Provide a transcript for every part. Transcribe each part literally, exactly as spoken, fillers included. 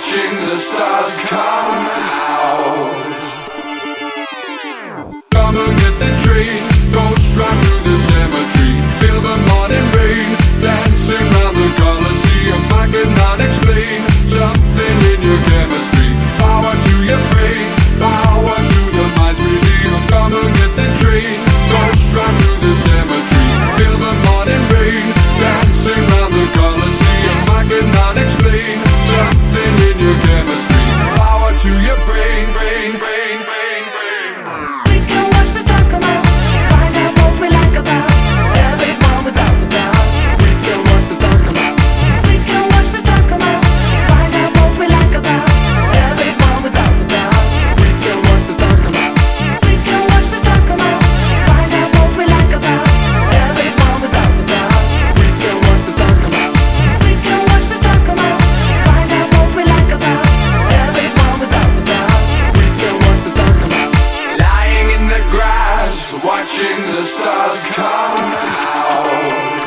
watching the stars come out. Come and get the train, go straight through the cemetery. Feel the morning rain, dancing round the Colosseum. I cannot explain something in your chemistry. Power to your brain, power to the mind's museum. Come and get the train, go straight through the cemetery. Feel the morning rain, dancing round the Colosseum. I cannot explain something in your chemistry. Power to your brain, brain, brain, brain, brain. We can watch the stars come out, find out what we like about everyone without a doubt. We can watch the stars come out. We can watch the stars come out, find out what we like about everyone without a doubt. We can watch the stars come out. We can watch the stars come out, find out what we like about everyone without a doubt. We can watch the stars come out. We can watch the stars come out, find out what we like about everyone without a doubt. We can watch the stars come out. Lying in the grass, watching the stars come out.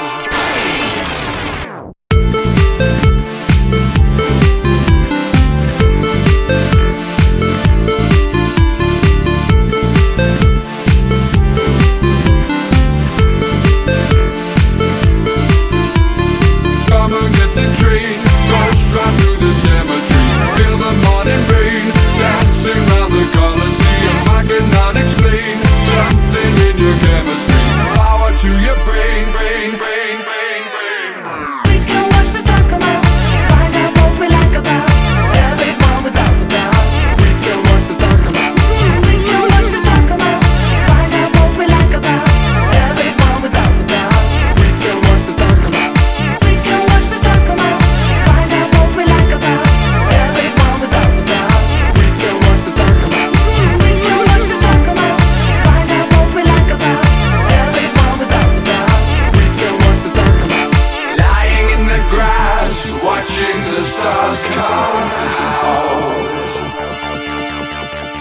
Come and get the train, go straight through the cemetery. Feel the morning rain, dancing round the Colosseum. I cannot explain something in your chemistry. Power to your brain, brain, brain, brain, brain. We can watch the stars come out, find out what we like about everyone without a doubt. We can watch the stars come out. We can watch the stars come out, find out what we like about everyone without a doubt. We can watch the stars come out. We can watch the stars come out, find out what we like about everyone without a doubt. We can watch the stars come out. We can watch the stars come out, find out what we like about everyone without a doubt. We can watch the stars come out. Lying in the grass, watching the stars come out.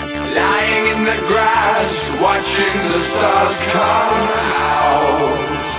Lying in the grass, watching the stars come out.